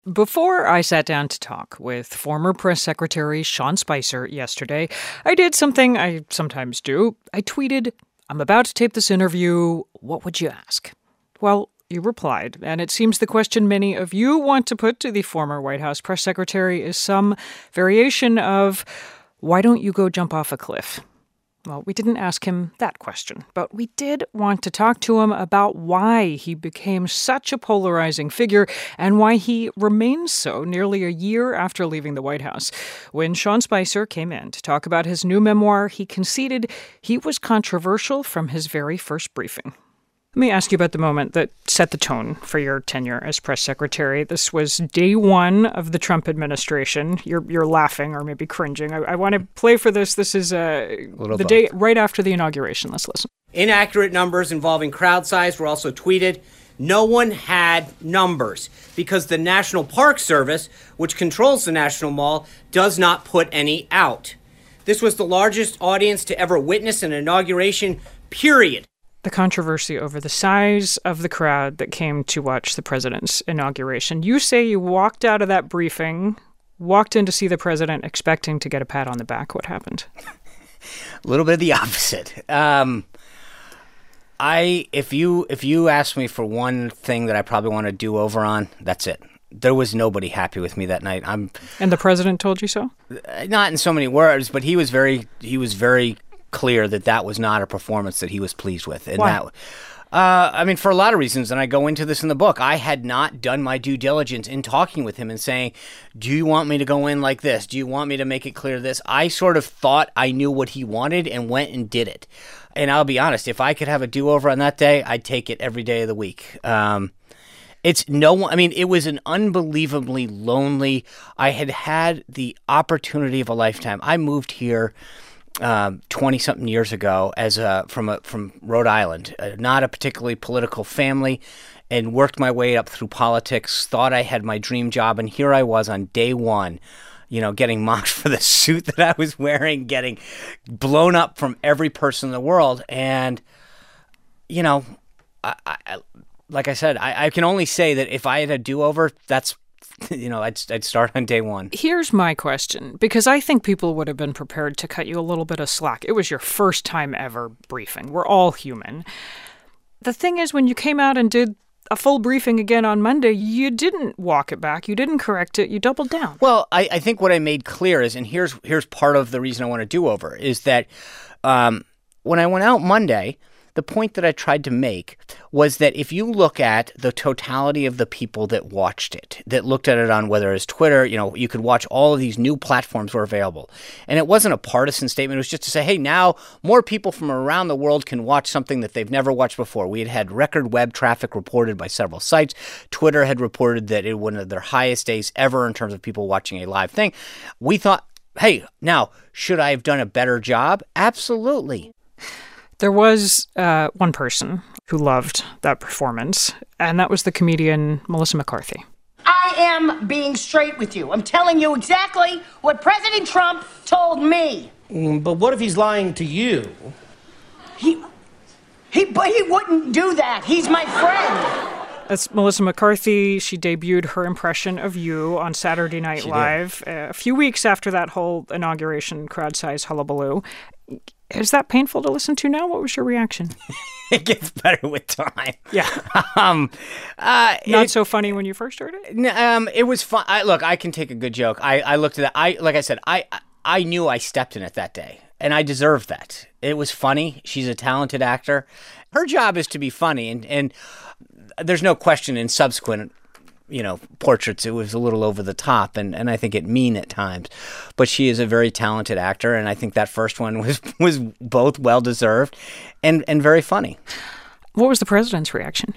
Before I sat down to talk with former press secretary Sean Spicer yesterday, I did something I sometimes do. I tweeted, "I'm about to tape this interview. What would you ask?" Well, you replied, and it seems the question many of you want to put to the former White House press secretary is some variation of, "Why don't you go jump off a cliff?" Well, we didn't ask him that question, but we did want to talk to him about why he became such a polarizing figure and why he remains so nearly a year after leaving the White House. When Sean Spicer came in to talk about his new memoir, he conceded he was controversial from his very first briefing. Let me ask you about the moment that set the tone for your tenure as press secretary. This was day one of the Trump administration. You're laughing or maybe cringing. I want to play for this. This is the day right after the inauguration. Let's listen. Inaccurate numbers involving crowd size were also tweeted. No one had numbers because the National Park Service, which controls the National Mall, does not put any out. This was the largest audience to ever witness an inauguration, period. The controversy over the size of the crowd that came to watch the president's inauguration. You say you walked out of that briefing, walked in to see the president expecting to get a pat on the back. What happened? A little bit of the opposite. If you ask me for one thing that I probably want to do over on, that's it. There was nobody happy with me that night. And the president told you so? Not in so many words, but he was very clear that was not a performance that he was pleased with. And why? For a lot of reasons, and I go into this in the book. I had not done my due diligence in talking with him and saying, do you want me to go in like this? Do you want me to make it clear this? I sort of thought I knew what he wanted and went and did it. And I'll be honest, if I could have a do-over on that day, I'd take it every day of the week. It was an unbelievably lonely. I had the opportunity of a lifetime. I moved here 20-something years ago from Rhode Island, not a particularly political family, and worked my way up through politics, thought I had my dream job, and here I was on day one, getting mocked for the suit that I was wearing, getting blown up from every person in the world. And, like I said, I can only say that if I had a do-over, that's I'd start on day one. Here's my question, because I think people would have been prepared to cut you a little bit of slack. It was your first time ever briefing. We're all human. The thing is, when you came out and did a full briefing again on Monday, you didn't walk it back. You didn't correct it. You doubled down. Well, I think what I made clear is, and here's part of the reason I want to do over, is that when I went out Monday, the point that I tried to make was that if you look at the totality of the people that watched it, that looked at it on whether it's Twitter, you could watch all of these new platforms were available. And it wasn't a partisan statement. It was just to say, hey, now more people from around the world can watch something that they've never watched before. We had record web traffic reported by several sites. Twitter had reported that it was one of their highest days ever in terms of people watching a live thing. We thought, hey, now, should I have done a better job? Absolutely. There was one person who loved that performance, and that was the comedian Melissa McCarthy. I am being straight with you. I'm telling you exactly what President Trump told me. But what if he's lying to you? He wouldn't do that. He's my friend. That's Melissa McCarthy. She debuted her impression of you on Saturday Night Live a few weeks after that whole inauguration crowd-size hullabaloo. Is that painful to listen to now? What was your reaction? It gets better with time. Yeah. Not so funny when you first heard it? It was fun. Look, I can take a good joke. I looked at that. Like I said, I knew I stepped in it that day, and I deserved that. It was funny. She's a talented actor. Her job is to be funny, and there's no question in subsequent portraits, it was a little over the top, and I think it mean at times. But she is a very talented actor, and I think that first one was both well-deserved and very funny. What was the president's reaction?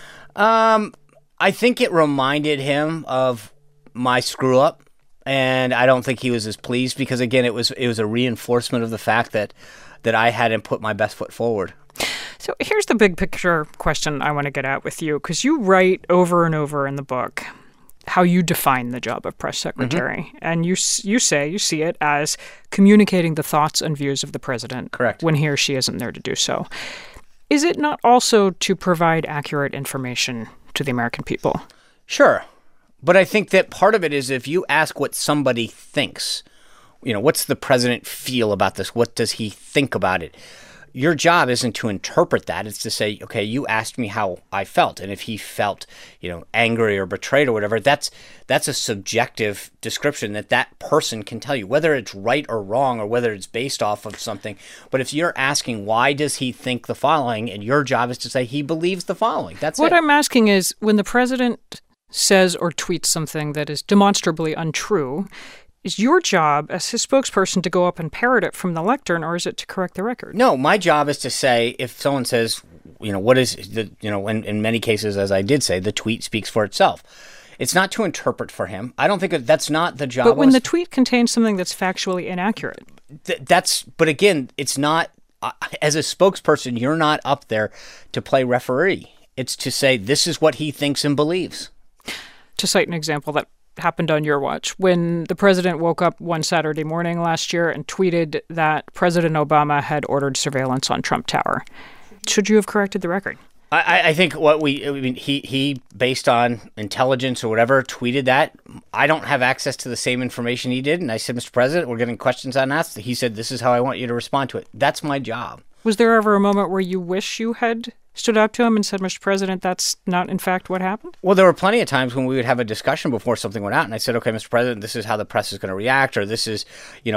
I think it reminded him of my screw-up, and I don't think he was as pleased because, again, it was a reinforcement of the fact that I hadn't put my best foot forward. So here's the big picture question I want to get at with you, because you write over and over in the book how you define the job of press secretary. Mm-hmm. And you see it as communicating the thoughts and views of the president. Correct. When he or she isn't there to do so. Is it not also to provide accurate information to the American people? Sure. But I think that part of it is if you ask what somebody thinks, what's the president feel about this? What does he think about it? Your job isn't to interpret that. It's to say, okay, you asked me how I felt. And if he felt, angry or betrayed or whatever, that's a subjective description that person can tell you, whether it's right or wrong or whether it's based off of something. But if you're asking, why does he think the following? And your job is to say he believes the following. That's what it. I'm asking is, when the president says or tweets something that is demonstrably untrue, is your job as his spokesperson to go up and parrot it from the lectern, or is it to correct the record? No, my job is to say, if someone says, what is the, in many cases, as I did say, the tweet speaks for itself. It's not to interpret for him. I don't think that's not the job. But when the tweet contains something that's factually inaccurate. But again, it's not, as a spokesperson, you're not up there to play referee. It's to say, this is what he thinks and believes. To cite an example that happened on your watch, when the president woke up one Saturday morning last year and tweeted that President Obama had ordered surveillance on Trump Tower. Should you have corrected the record? I think he based on intelligence or whatever, tweeted that. I don't have access to the same information he did. And I said, Mr. President, we're getting questions on that. He said, this is how I want you to respond to it. That's my job. Was there ever a moment where you wish you had stood up to him and said, Mr. President, that's not in fact what happened? Well, there were plenty of times when we would have a discussion before something went out. And I said, okay, Mr. President, this is how the press is going to react, or this is,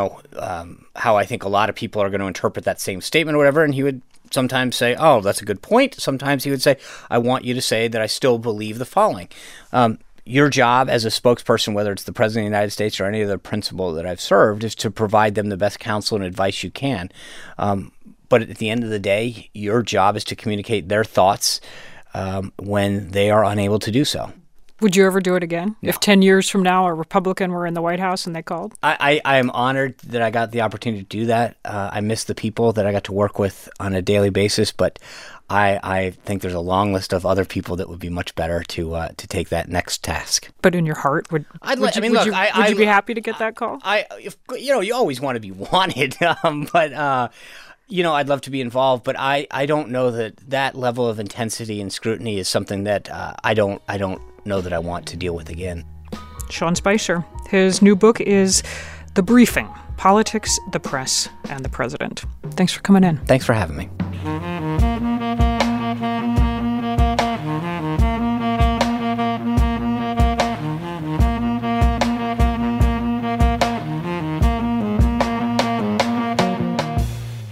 how I think a lot of people are going to interpret that same statement or whatever. And he would sometimes say, oh, that's a good point. Sometimes he would say, I want you to say that I still believe the following. Your job as a spokesperson, whether it's the President of the United States or any other principal that I've served, is to provide them the best counsel and advice you can. But at the end of the day, your job is to communicate their thoughts when they are unable to do so. Would you ever do it again? No. If 10 years from now a Republican were in the White House and they called? I am honored that I got the opportunity to do that. I miss the people that I got to work with on a daily basis, but I think there's a long list of other people that would be much better to take that next task. But in your heart, would you be happy to get that call? You always want to be wanted, but I'd love to be involved. But I don't know that level of intensity and scrutiny is something that I don't know that I want to deal with again. Sean Spicer. His new book is The Briefing: Politics, the Press, and the President. Thanks for coming in. Thanks for having me.